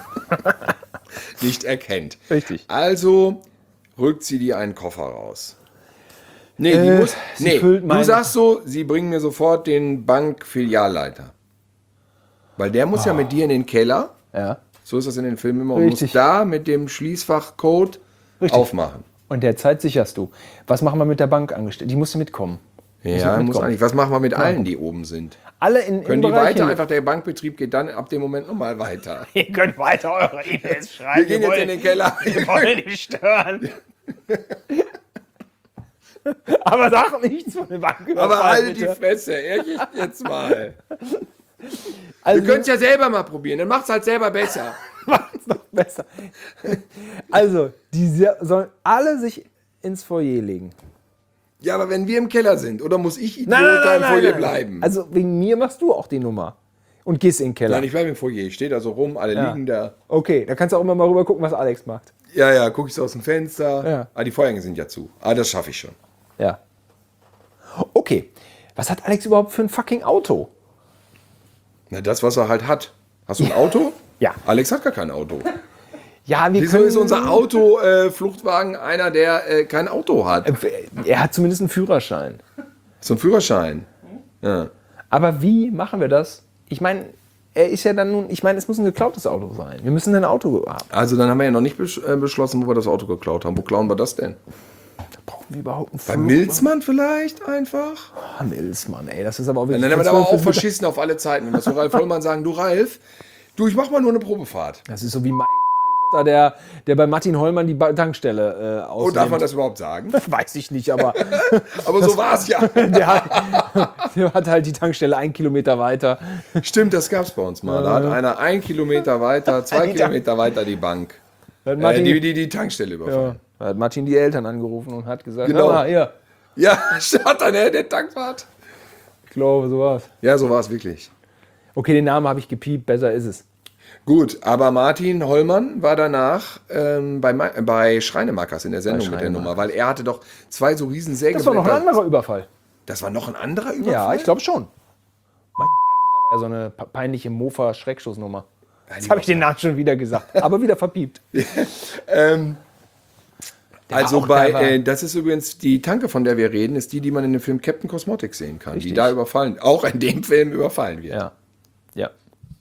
nicht erkennt. Richtig. Also rückt sie dir einen Koffer raus. Nee, die Äh, muss. sie Nee, füllt du meine- sagst so, sie bringen mir sofort den Bankfilialleiter. Weil der muss ja mit dir in den Keller. Ja. So ist das in den Filmen immer. Und Richtig. muss da mit dem Schließfachcode Richtig. aufmachen. Und derzeit sicherst du. Was machen wir mit der Bankangestellten? Die musste mitkommen. Ja, mit muss mitkommen. eigentlich. Was machen wir mit allen, die oben sind? Alle in, Können im die Bereich weiter? hin- Einfach der Bankbetrieb geht dann ab dem Moment nochmal weiter. Ihr könnt weiter eure E-Mails schreiben. Wir gehen jetzt in den Keller. Wir wollen nicht stören. Aber sag nichts von der Bank. Aber halt die Fresse, ehrlich jetzt mal. Also, Wir können es ja selber mal probieren, dann macht's halt selber besser. macht's noch besser. Also, die se- sollen alle sich ins Foyer legen. Ja, aber wenn wir im Keller sind, oder muss ich Idiot Nein, nein, da nein, im nein, Foyer nein. bleiben? Also wegen mir machst du auch die Nummer. Und gehst in den Keller. Nein, ich bleibe im Foyer. Ich stehe da so rum, alle Ja. liegen da. Okay, da kannst du auch immer mal rüber gucken, was Alex macht. Ja, ja, gucke ich so aus dem Fenster. Ja. Ah, die Vorhänge sind ja zu. Ah, das schaffe ich schon. Ja. Okay. Was hat Alex überhaupt für ein fucking Auto? Na, das, was er halt hat. Hast du ein Auto? Ja. Alex hat gar kein Auto. Ja, wir Wieso können, ist unser Auto, äh, Fluchtwagen, einer, der äh, kein Auto hat? Er hat zumindest einen Führerschein. So ein Führerschein. Ja. Aber wie machen wir das? Ich meine, er ist ja dann nun, ich meine, es muss ein geklautes Auto sein. Wir müssen ein Auto haben. Also, dann haben wir ja noch nicht besch äh, beschlossen, wo wir das Auto geklaut haben. Wo klauen wir das denn? Brauchen wir überhaupt einen Bei Führerschein? Milzmann vielleicht einfach? Ah, Milzmann, ey, das ist aber auch Dann wirklich... haben wir aber auch das verschissen auf alle Zeiten. Wenn wir zu Ralf Vollmann sagen, du Ralf, du, ich mach mal nur eine Probefahrt. ist so wie mein der, der bei Martin Hollmann die Ba- Tankstelle äh, Oh, ausnimmt. darf man das überhaupt sagen? Weiß ich nicht, aber Aber so war es ja. der hat, der hat halt die Tankstelle einen Kilometer weiter. Stimmt, das gab's bei uns mal. Da hat einer ein Kilometer weiter, zwei Alter. Kilometer weiter die Bank. Da hat Äh, Martin, die, die, die Tankstelle überfallen. ja, da hat Martin die Eltern angerufen und hat gesagt, Genau. hör mal, hier, Ja, statt dann der Tankwart. ich glaube, so war's. Ja, so war es wirklich. Okay, den Namen habe ich gepiept, besser ist es. Gut, aber Martin Hollmann war danach ähm, bei, Ma- bei Schreinemakers in der Sendung mit der Schreinemakers. Nummer, weil er hatte doch zwei so riesen Das war Sägeblätter. noch ein anderer Überfall. Das war noch ein anderer Überfall? Ja, ich glaube schon. Ja, so eine pe- peinliche Mofa-Schreckschussnummer. Jetzt habe ich den Namen schon wieder gesagt, aber wieder verpiept. Ähm, also auch bei, clever. äh, das ist übrigens die Tanke, von der wir reden, ist die, die man in dem Film Captain Cosmetics sehen kann, Richtig. die da überfallen, auch in dem Film überfallen wird. Ja. Ja.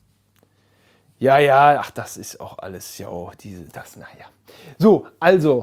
Ja, ja, ach, das ist auch alles, ja, oh, diese, das, naja. So, also,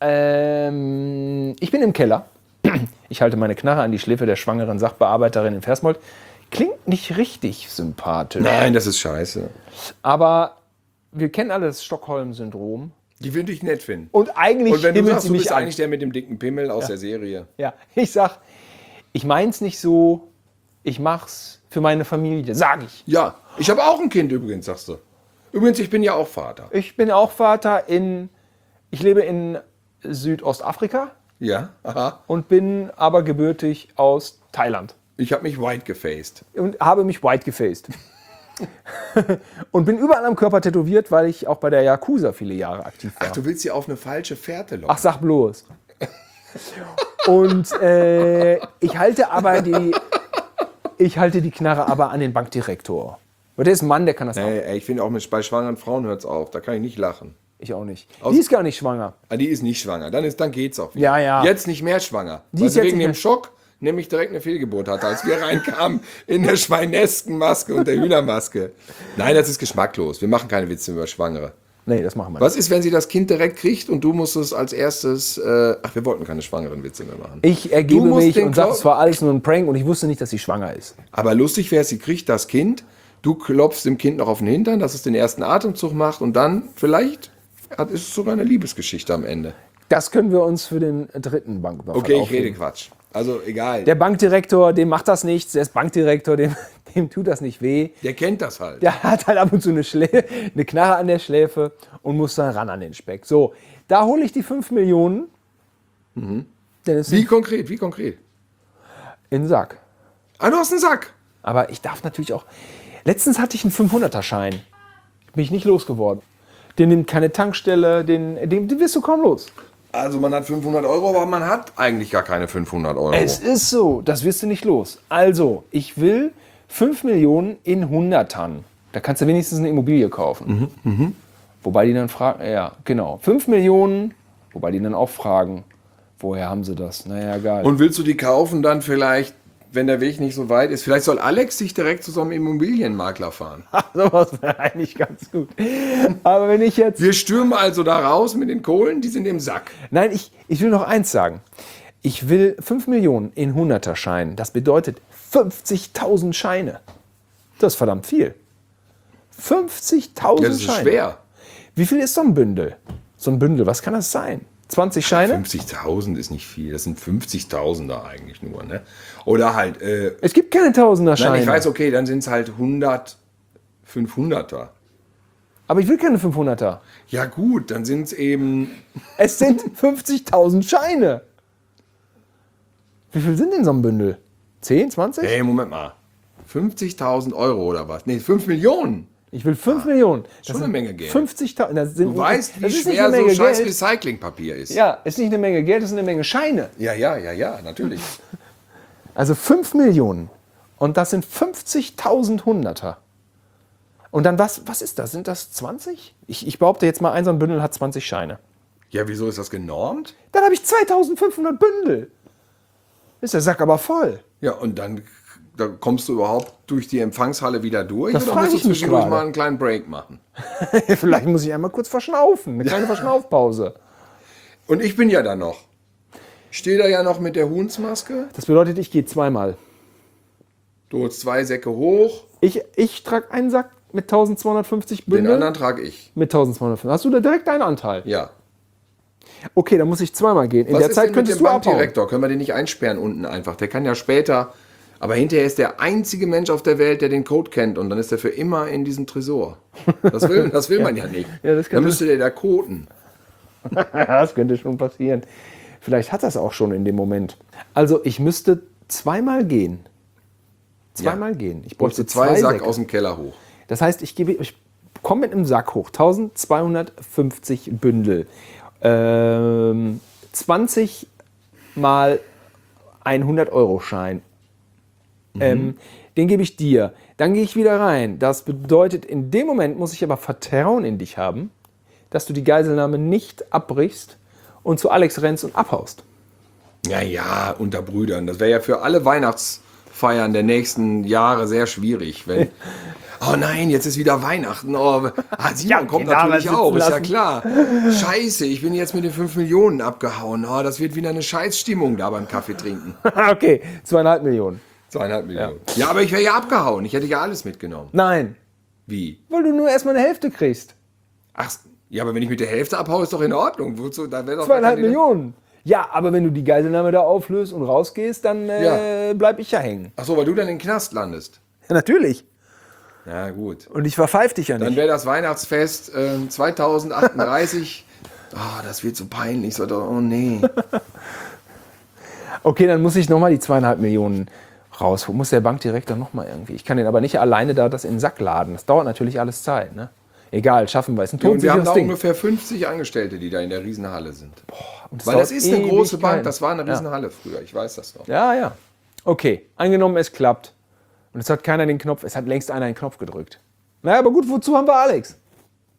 ähm, ich bin im Keller. Ich halte meine Knarre an die Schläfe der schwangeren Sachbearbeiterin in Versmold. Klingt nicht richtig sympathisch. Nein, das ist scheiße. Aber wir kennen alle das Stockholm-Syndrom. Die würde ich nett finden. Und eigentlich Und wenn du himmelt sagst, sie du mich bist an. eigentlich der mit dem dicken Pimmel aus der Serie. Ja, ich sag, ich mein's nicht so, ich mach's für meine Familie, sag ich. Ja, ich habe auch ein Kind übrigens, sagst du. Übrigens, ich bin ja auch Vater. Ich bin auch Vater in, ich lebe in Südostafrika Ja, aha. und bin aber gebürtig aus Thailand Ich habe mich white gefaced. und habe mich white gefaced. Und bin überall am Körper tätowiert, weil ich auch bei der Yakuza viele Jahre aktiv war. Ach, du willst sie auf eine falsche Fährte locken. Ach, sag bloß. Und äh, ich halte aber die, ich halte die Knarre aber an den Bankdirektor. Und der ist ein Mann, der kann das auch. Nee, ey, ich finde auch mit, bei schwangeren Frauen hört es auf. Da kann ich nicht lachen. Ich auch nicht. Die ist gar nicht schwanger. Ah, die ist nicht schwanger. Dann, ist, dann geht's auch wieder. Ja, ja. Jetzt nicht mehr schwanger. Die Weil ist sie jetzt wegen nicht dem mehr- Schock nämlich direkt eine Fehlgeburt hatte, als wir reinkamen in der schweinesken Maske und der Hühnermaske. Nein, das ist geschmacklos. Wir machen keine Witze über Schwangere. Nee, das machen wir Was ist, wenn sie das Kind direkt kriegt und du musst es als erstes... Äh, ach, wir wollten keine schwangeren Witze mehr machen. nicht. Ich Du ergebe musst mich den und sage, Klau- es war alles nur ein Prank und ich wusste nicht, dass sie schwanger ist. Aber lustig wäre, sie kriegt das Kind, du klopfst dem Kind noch auf den Hintern, dass es den ersten Atemzug macht und dann vielleicht hat, ist es sogar eine Liebesgeschichte am Ende. Das können wir uns für den dritten Banküberfall Okay, ich aufheben. rede Quatsch. Also egal. Der Bankdirektor, dem macht das nichts. Der ist Bankdirektor, dem, dem tut das nicht weh. Der kennt das halt. Der hat halt ab und zu eine, Schlä eine Knarre an der Schläfe und muss dann ran an den Speck. So, da hole ich die fünf Millionen. Mhm. Denn es Wie sind konkret, wie konkret? in den Sack. Ah, du hast einen Sack. Aber ich darf natürlich auch... Letztens hatte ich einen fünfhunderter-Schein. Bin ich nicht losgeworden. Den nimmt keine Tankstelle, den, den, den wirst du kaum los. Also man hat fünfhundert Euro, aber man hat eigentlich gar keine fünfhundert Euro. Es ist so, das wirst du nicht los. Also, ich will fünf Millionen in Hundertern. Da kannst du wenigstens eine Immobilie kaufen. Mhm, Wobei die dann fragen, ja, genau, fünf Millionen, wobei die dann auch fragen, woher haben sie das? Naja, egal. Und willst du die kaufen dann vielleicht, wenn der Weg nicht so weit ist? Vielleicht soll Alex sich direkt zu so einem Immobilienmakler fahren. sowas wäre eigentlich ganz gut. Aber wenn ich jetzt... Wir stürmen also da raus mit den Kohlen, die sind im Sack. Nein, ich, ich will noch eins sagen. Ich will fünf Millionen in Hunderter-Scheinen. Das bedeutet fünfzigtausend Scheine. Das ist verdammt viel. fünfzigtausend Ja, das ist Scheine. schwer. Wie viel ist so ein Bündel? So ein Bündel, was kann das sein? zwanzig Scheine? fünfzigtausend ist nicht viel, das sind fünfzigtausender eigentlich nur, ne? Oder halt, äh, Es gibt keine Tausender-Scheine. nein, ich weiß, okay, dann sind es halt hundert, fünfhunderter. Aber ich will keine fünfhunderter. Ja gut, dann sind es eben, Es sind fünfzigtausend Scheine. Wie viel sind denn so ein Bündel? zehn, zwanzig? hey, Moment mal, fünfzigtausend Euro oder was? Nee, fünf Millionen. Ich will fünf Millionen. Das schon eine sind Menge Geld. fünfzigtausend. Das sind, Du weißt, wie das ist nicht schwer eine so Menge scheiß Geld. Recyclingpapier ist. Ja, ist nicht eine Menge Geld, das ist eine Menge Scheine. ja, ja, ja, ja, natürlich. Also fünf Millionen. Und das sind fünfzigtausend Hunderter. Und dann, was, was ist das? Sind das zwanzig? Ich, ich behaupte jetzt mal, ein so ein Bündel hat zwanzig Scheine. Ja, wieso ist das genormt? Dann habe ich zweitausendfünfhundert Bündel. Ist der Sack aber voll. Ja, und dann da kommst du überhaupt durch die Empfangshalle wieder durch? Das oder frage musst du ich mich zwischendurch gerade. mal einen kleinen Break machen? Vielleicht muss ich einmal kurz verschnaufen. Eine kleine Verschnaufpause. Und ich bin ja da noch. Ich stehe da ja noch mit der Huhnsmaske. Das bedeutet, ich gehe zweimal. Du holst zwei Säcke hoch, Ich, ich trage einen Sack mit eintausendzweihundertfünfzig den Bündel. anderen trage ich. Mit eintausendzweihundertfünfzig. Hast du da direkt deinen Anteil? Ja. Okay, dann muss ich zweimal gehen. In Was der ist Zeit denn mit könntest dem du abhauen. Bankdirektor? Können wir den nicht einsperren unten einfach? Der kann ja später... Aber hinterher ist der einzige Mensch auf der Welt, der den Code kennt. Und dann ist er für immer in diesem Tresor. Das will, das will man ja nicht. Ja, das dann könnte- müsste der da coden. Das könnte schon passieren. Vielleicht hat das auch schon in dem Moment. Also ich müsste zweimal gehen. Zweimal gehen. Ich Holst bräuchte du zwei Sack Säcke. aus dem Keller hoch. Das heißt, ich, gebe, ich komme mit einem Sack hoch. eintausendzweihundertfünfzig Bündel. Ähm, zwanzig mal ein hundert-Euro-Schein. Ähm, den gebe ich dir. Dann gehe ich wieder rein. Das bedeutet, in dem Moment muss ich aber Vertrauen in dich haben, dass du die Geiselnahme nicht abbrichst und zu Alex rennst und abhaust. Ja, ja, unter Brüdern. Das wäre ja für alle Weihnachtsfeiern der nächsten Jahre sehr schwierig. Wenn, oh nein, jetzt ist wieder Weihnachten. Oh, ah, Simon Ja, kommt den Namen natürlich sitzen auch, ist ja lassen. klar. Scheiße, ich bin jetzt mit den fünf Millionen abgehauen. Oh, das wird wieder eine Scheißstimmung da beim Kaffee trinken. Okay, zweieinhalb Millionen. Zweieinhalb Millionen. Ja, ja aber ich wäre ja abgehauen. Ich hätte ja alles mitgenommen. Nein, Wie? weil du nur erstmal eine Hälfte kriegst. Ach, ja, aber wenn ich mit der Hälfte abhaue, ist doch in Ordnung. Wozu? Da wäre doch Zweieinhalb gar keine- Millionen. Ja, aber wenn du die Geiselnahme da auflöst und rausgehst, dann äh, bleib ich ja hängen. Ach so, weil du dann in den Knast landest. Ja, natürlich. Ja, gut. Und ich verpfeif dich ja Dann nicht. wäre das Weihnachtsfest äh, zweitausendachtunddreißig. Oh, das wird so peinlich. So, oh nee. Okay, dann muss ich nochmal die zweieinhalb Millionen raus. Muss der Bankdirektor nochmal irgendwie. Ich kann den aber nicht alleine da das in den Sack laden. Das dauert natürlich alles Zeit. Ne? Egal, schaffen wir es. Ein Und wir haben todsicheres da Ding. ungefähr fünfzig Angestellte, die da in der Riesenhalle sind. Und Weil das dauert ist eine große Ewigkeiten. Bank, das war eine Ja. Riesenhalle früher, ich weiß das noch. Ja, ja. Okay, angenommen, es klappt. Und es hat keiner den Knopf, es hat längst einer den Knopf gedrückt. Naja, aber gut, wozu haben wir Alex?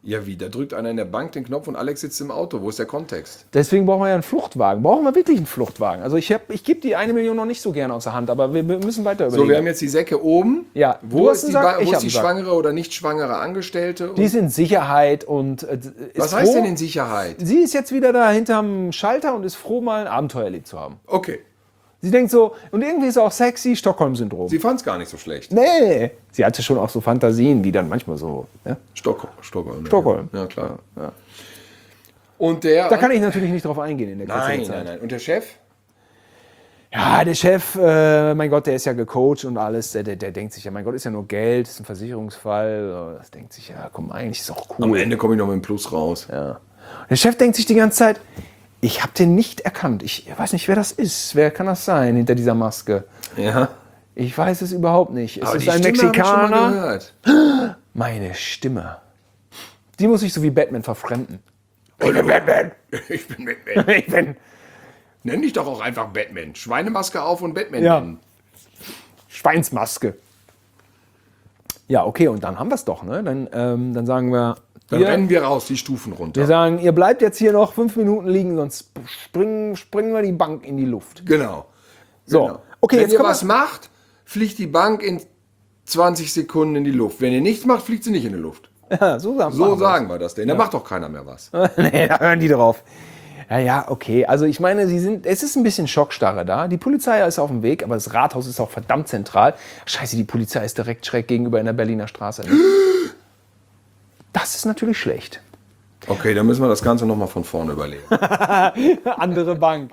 Ja, wie? Da drückt einer in der Bank den Knopf und Alex sitzt im Auto. Wo ist der Kontext? Deswegen brauchen wir ja einen Fluchtwagen. Brauchen wir wirklich einen Fluchtwagen? Also ich, hab- ich gebe die eine Million noch nicht so gerne aus der Hand, aber wir müssen weiter überlegen. So, wir haben jetzt die Säcke oben. Ja, du Wo hast ist einen die, Sack, Ba- ich wo hab ist die einen Sack. schwangere oder nicht schwangere Angestellte? Die ist in Sicherheit und äh, ist Was heißt froh. denn in Sicherheit? Sie ist jetzt wieder da hinterm Schalter und ist froh, mal ein Abenteuer erlebt zu haben. Okay. Sie denkt so, und irgendwie ist sie auch sexy, Stockholm-Syndrom. Sie fand es gar nicht so schlecht. Nee, sie hatte schon auch so Fantasien, die dann manchmal so. Ja? Stockholm. Stockholm. Stockholm. Ja, klar. Und der. Da kann ich natürlich nicht drauf eingehen in der nein, kurzen nein, Zeit. nein. Und der Chef? Ja, der Chef, äh, mein Gott, der ist ja gecoacht und alles. Der, der, der denkt sich ja, mein Gott, ist ja nur Geld, ist ein Versicherungsfall. Das denkt sich ja, komm, eigentlich ist es auch cool. Am Ende komme ich noch mit dem Plus raus. Ja. Der Chef denkt sich die ganze Zeit, ich habe den nicht erkannt. Ich weiß nicht, wer das ist. Wer kann das sein hinter dieser Maske? Ja. Ich weiß es überhaupt nicht. Es Aber ist die ein Stimme hab ich schon mal Mexikaner. gehört. Meine Stimme. Die muss ich so wie Batman verfremden. Ich bin Batman. Ich bin Batman. Ich bin Nenn dich doch auch einfach Batman. Schweinemaske auf und Batman Ja. nennen. Schweinsmaske. Ja, okay, und dann haben wir es doch. Ne? Dann, ähm, dann sagen wir, Dann ihr, rennen wir raus, die Stufen runter. wir sagen, ihr bleibt jetzt hier noch fünf Minuten liegen, sonst springen, springen wir die Bank in die Luft. Genau. So, Genau. okay, Wenn jetzt ihr kommen wir- was macht, fliegt die Bank in zwanzig Sekunden in die Luft. Wenn ihr nichts macht, fliegt sie nicht in die Luft. Ja, so sagen, So machen wir's. sagen wir das denn. Da macht doch keiner mehr was. Nee, da hören die drauf. Ja, ja, okay. Also ich meine, sie sind, es ist ein bisschen Schockstarre da. Die Polizei ist auf dem Weg, aber das Rathaus ist auch verdammt zentral. Scheiße, die Polizei ist direkt schräg gegenüber in der Berliner Straße. Ne? Das ist natürlich schlecht. Okay, dann müssen wir das Ganze nochmal von vorne überlegen. Andere Bank.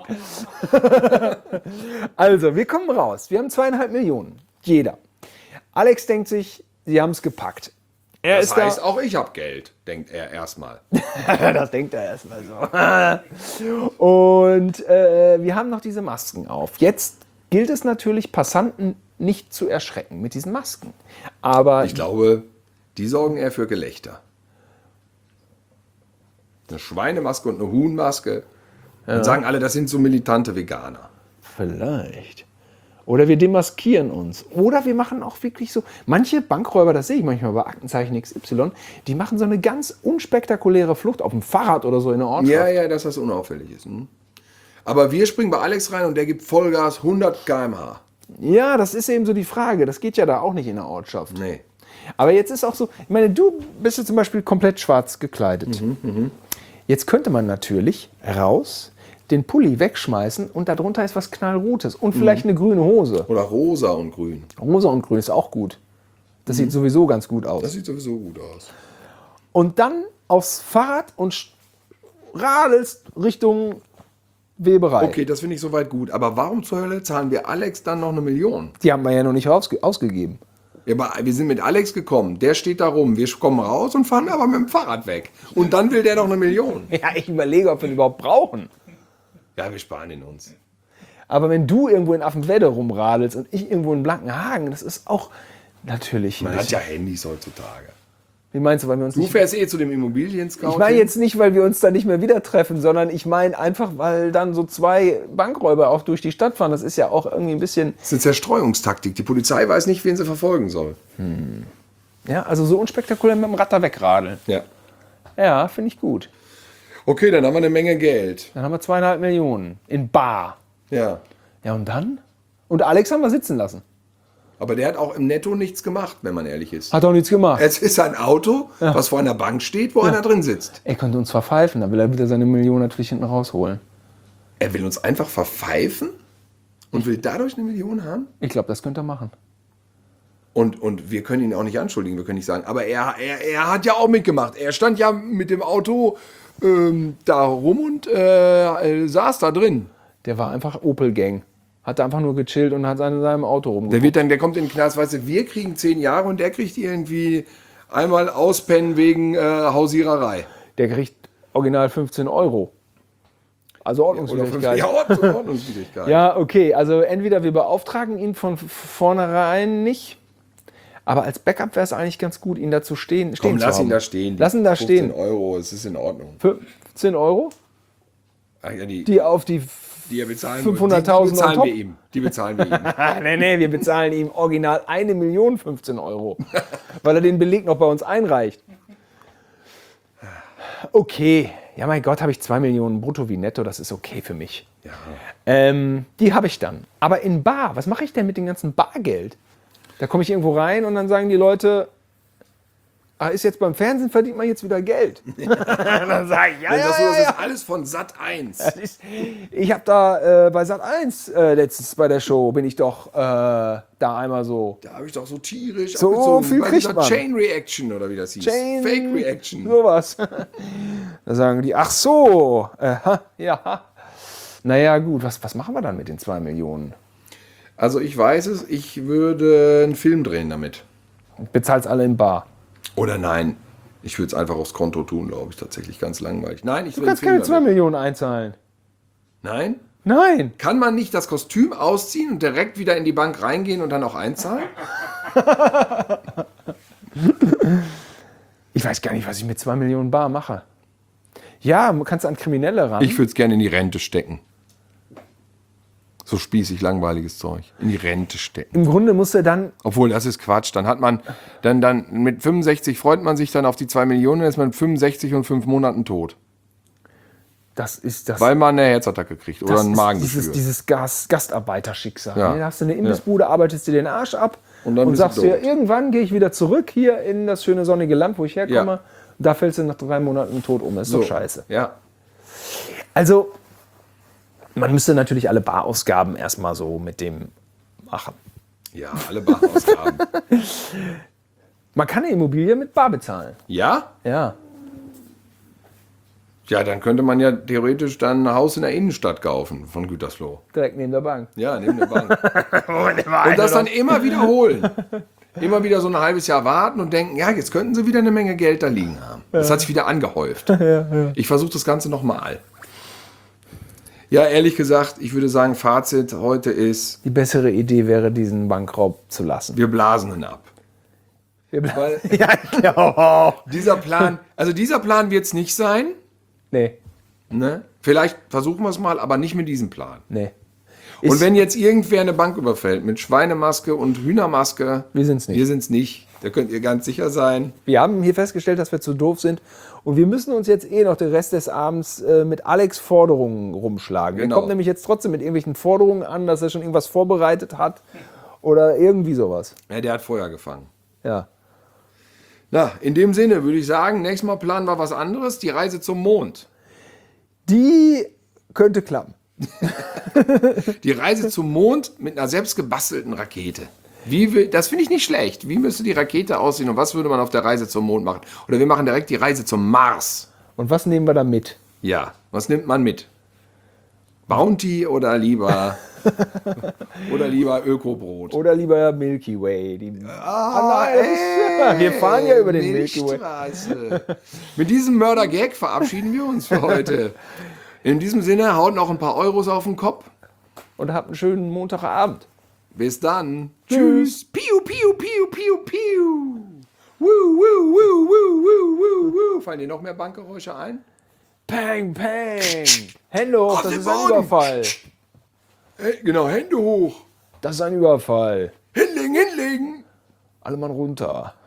Also, wir kommen raus. Wir haben zweieinhalb Millionen. Jeder. Alex denkt sich, sie haben es gepackt. Er Das ist heißt, da. auch ich habe Geld, denkt er erstmal. Das denkt er erstmal so. Und äh, wir haben noch diese Masken auf. Jetzt gilt es natürlich, Passanten nicht zu erschrecken mit diesen Masken. Aber Ich glaube, die sorgen eher für Gelächter. Eine Schweinemaske und eine Huhnmaske. Dann sagen alle, das sind so militante Veganer. vielleicht. Oder wir demaskieren uns. Oder wir machen auch wirklich so. Manche Bankräuber, das sehe ich manchmal bei Aktenzeichen X Y, die machen so eine ganz unspektakuläre Flucht auf dem Fahrrad oder so in der Ortschaft. Ja, ja, dass das unauffällig ist. Hm? Aber wir springen bei Alex rein und der gibt Vollgas hundert Kilometer pro Stunde. Ja, das ist eben so die Frage. Das geht ja da auch nicht in der Ortschaft. Nee. Aber jetzt ist auch so, ich meine, du bist ja zum Beispiel komplett schwarz gekleidet. Jetzt könnte man natürlich raus, den Pulli wegschmeißen und darunter ist was knallrotes und vielleicht eine grüne Hose. Oder rosa und grün. Rosa und grün ist auch gut. Das sieht sowieso ganz gut aus. Das sieht sowieso gut aus. Und dann aufs Fahrrad und sch- radelst Richtung Weberei. Okay, das finde ich soweit gut. Aber warum zur Hölle zahlen wir Alex dann noch eine Million? Die haben wir ja noch nicht ausge ausgegeben. Ja, aber wir sind mit Alex gekommen. Der steht da rum. Wir kommen raus und fahren aber mit dem Fahrrad weg. Und dann will der noch eine Million. Ja, ich überlege, ob wir ihn überhaupt brauchen. Ja, wir sparen ihn uns. Aber wenn du irgendwo in Affenwedde rumradelst und ich irgendwo in Blankenhagen, das ist auch natürlich. ein Man hat bisschen- ja Handys heutzutage. Wie meinst du, weil wir uns Du nicht. fährst eh zu dem Immobilien-Scout. Ich meine jetzt nicht, weil wir uns da nicht mehr wieder treffen, sondern ich meine einfach, weil dann so zwei Bankräuber auch durch die Stadt fahren. Das ist ja auch irgendwie ein bisschen. Das ist eine Zerstreuungstaktik. Die Polizei weiß nicht, wen sie verfolgen soll. Ja, also so unspektakulär mit dem Rad da wegradeln. Ja. Ja, finde ich gut. Okay, dann haben wir eine Menge Geld. Dann haben wir zweieinhalb Millionen in Bar. Ja. Ja, und dann? Und Alex haben wir sitzen lassen. Aber der hat auch im Netto nichts gemacht, wenn man ehrlich ist. Hat auch nichts gemacht. Es ist ein Auto, was vor einer Bank steht, wo einer drin sitzt. Er könnte uns verpfeifen, dann will er wieder seine Million natürlich hinten rausholen. Er will uns einfach verpfeifen und will dadurch eine Million haben? Ich glaube, das könnte er machen. Und, und wir können ihn auch nicht anschuldigen, wir können nicht sagen, aber er, er, er hat ja auch mitgemacht. Er stand ja mit dem Auto ähm, da rum und äh, saß da drin. Der war einfach Opel-Gang. Hat da einfach nur gechillt und hat in seinem Auto rumgeguckt. Der wird dann, der kommt in den Knast, weißt du, wir kriegen zehn Jahre und der kriegt irgendwie einmal auspennen wegen äh, Hausiererei. Der kriegt original fünfzehn Euro. Also Oder fünf, Ordnungswidrigkeit. ja, Ordnung- Ordnungswidrigkeit. Ja, okay. Also entweder wir beauftragen ihn von v- vornherein nicht, aber als Backup wäre es eigentlich ganz gut, ihn da zu stehen, stehen Komm, zu lass haben. ihn da stehen. Lass ihn da fünfzehn stehen. Euro, es ist in Ordnung. fünfzehn Euro, Ach, ja, die, die auf die die er bezahlen fünfhunderttausend die, die bezahlen on wir top. ihm. Die bezahlen wir ihm. nee, nee, wir bezahlen ihm original eine Million fünfzehn Euro, weil er den Beleg noch bei uns einreicht. Okay, ja mein Gott, habe ich zwei Millionen brutto wie netto, das ist okay für mich. Ja. Ähm, die habe ich dann. Aber in bar, was mache ich denn mit dem ganzen Bargeld? Da komme ich irgendwo rein und dann sagen die Leute, ah, ist jetzt beim Fernsehen, verdient man jetzt wieder Geld. Dann sage ich, ja, ja, das, ja, das ja. ist alles von Sat eins. Ich, ich habe da äh, bei Sat eins äh, letztens bei der Show, bin ich doch äh, da einmal so. Da habe ich doch so tierisch So abgezogen. viel Bei kriegt dieser man. Chain Reaction oder wie das hieß. Chain- Fake Reaction. Sowas. Da sagen die, ach so, äh, ha, ja. Naja, gut, was, was machen wir dann mit den zwei Millionen? Also ich weiß es, ich würde einen Film drehen damit. Bezahlt's alle in bar. Oder nein, ich würde es einfach aufs Konto tun, glaube ich, tatsächlich ganz langweilig. Nein, ich Du will kannst einen keine Film zwei damit. Millionen einzahlen. Nein? Nein. Kann man nicht das Kostüm ausziehen und direkt wieder in die Bank reingehen und dann auch einzahlen? Ich weiß gar nicht, was ich mit zwei Millionen bar mache. Ja, kannst du an Kriminelle ran. Ich würde es gerne in die Rente stecken. So spießig, langweiliges Zeug. In die Rente stecken. Im Grunde musst du dann, Obwohl, das ist Quatsch. Dann hat man, dann, dann mit fünfundsechzig freut man sich dann auf die zwei Millionen, dann ist man mit fünfundsechzig und fünf Monaten tot. das ist das. Weil man eine Herzattacke kriegt oder das ein ist Magengeschwür. dieses, dieses Gas, Gastarbeiterschicksal. Ja. Ne? Da hast du eine Imbissbude, arbeitest dir den Arsch ab Und und, dann bist du sagst dir, tot. irgendwann gehe ich wieder zurück hier in das schöne sonnige Land, wo ich herkomme. Ja. Da fällst du nach drei Monaten tot um. Das ist So. doch scheiße. Ja. Also, man müsste natürlich alle Barausgaben erstmal so mit dem machen. Ja, alle Barausgaben. Man kann eine Immobilie mit Bar bezahlen. Ja? Ja. Ja, dann könnte man ja theoretisch dann ein Haus in der Innenstadt kaufen von Gütersloh. Direkt neben der Bank. Ja, neben der Bank. Und das dann immer wiederholen. Immer wieder so ein halbes Jahr warten und denken, ja, jetzt könnten sie wieder eine Menge Geld da liegen haben. Das hat sich wieder angehäuft. Ich versuche das Ganze nochmal. Ja, ehrlich gesagt, ich würde sagen, Fazit heute ist, Die bessere Idee wäre, diesen Bankraub zu lassen. wir blasen ihn ab. Wir ble- Weil ja, ich glaube auch. dieser Plan, also dieser Plan wird es nicht sein. Nee, Ne? Vielleicht versuchen wir es mal, aber nicht mit diesem Plan. nee. Und Ist- wenn jetzt irgendwer eine Bank überfällt mit Schweinemaske und Hühnermaske, Wir sind's nicht. Wir sind's nicht. Da könnt ihr ganz sicher sein. Wir haben hier festgestellt, dass wir zu doof sind. Und wir müssen uns jetzt eh noch den Rest des Abends äh, mit Alex Forderungen rumschlagen. Genau. Er kommt nämlich jetzt trotzdem mit irgendwelchen Forderungen an, dass er schon irgendwas vorbereitet hat. Oder irgendwie sowas. Ja, der hat Feuer gefangen. Ja. Na, in dem Sinne würde ich sagen, nächstes Mal planen wir was anderes, die Reise zum Mond. Die könnte klappen. Die Reise zum Mond mit einer selbst gebastelten Rakete. Wie will, das finde ich nicht schlecht. Wie müsste die Rakete aussehen und was würde man auf der Reise zum Mond machen? Oder wir machen direkt die Reise zum Mars. Und was nehmen wir da mit? Ja, was nimmt man mit? Bounty oder lieber oder lieber Ökobrot? Oder lieber Milky Way. Die Ah, nein, das ist- wir fahren ja über den Milky Way. Milchstraße. Mit diesem Mörder-Gag verabschieden wir uns für heute. In diesem Sinne, haut noch ein paar Euros auf den Kopf. Und habt einen schönen Montagabend. Bis dann. Tschüss. Piu, piu, piu, piu, piu. Woo, woo, woo, woo, woo, woo, woo. Fallen dir noch mehr Bankgeräusche ein? Peng, peng. Hände hoch, Auf das den ist ein Boden. Überfall. Hey, genau, Hände hoch. Das ist ein Überfall. Hinlegen, hinlegen. Alle Mann runter.